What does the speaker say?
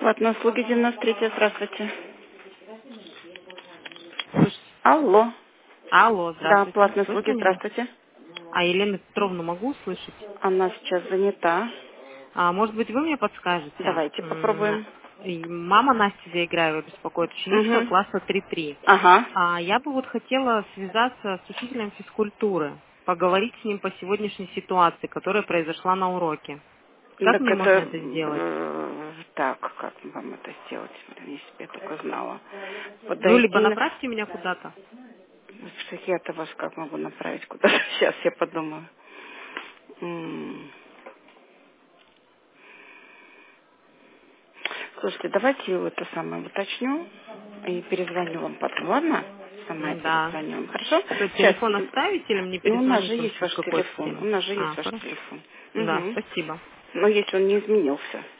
Платные услуги 93, здравствуйте. Алло. Алло, Да, здравствуйте. платные Слышно услуги, меня? здравствуйте. А Елену Петровну могу услышать? Она сейчас занята. Может быть, вы мне подскажете? Давайте попробуем. Мама Настя Заиграева беспокоит, ученичка Угу. класса 3-3. Ага. Я бы вот хотела связаться с учителем физкультуры, поговорить с ним по сегодняшней ситуации, которая произошла на уроке. Как Так мне можно это... это сделать? Так, как вам это сделать? Если бы я только знала. Ну, либо Подойти на... направьте меня куда-то. Я-то вас как могу направить куда-то? Сейчас я подумаю. Слушайте, давайте это самое уточню и перезвоню вам потом, ладно? Сама я Да. перезвоню вам, хорошо? Что, Сейчас. телефон оставить или мне Ну, у нас же перезвонить вам есть через ваш какое-то телефон. У время? нас же есть ваш Хорошо. телефон. Да, Угу. спасибо. Но если он не изменился.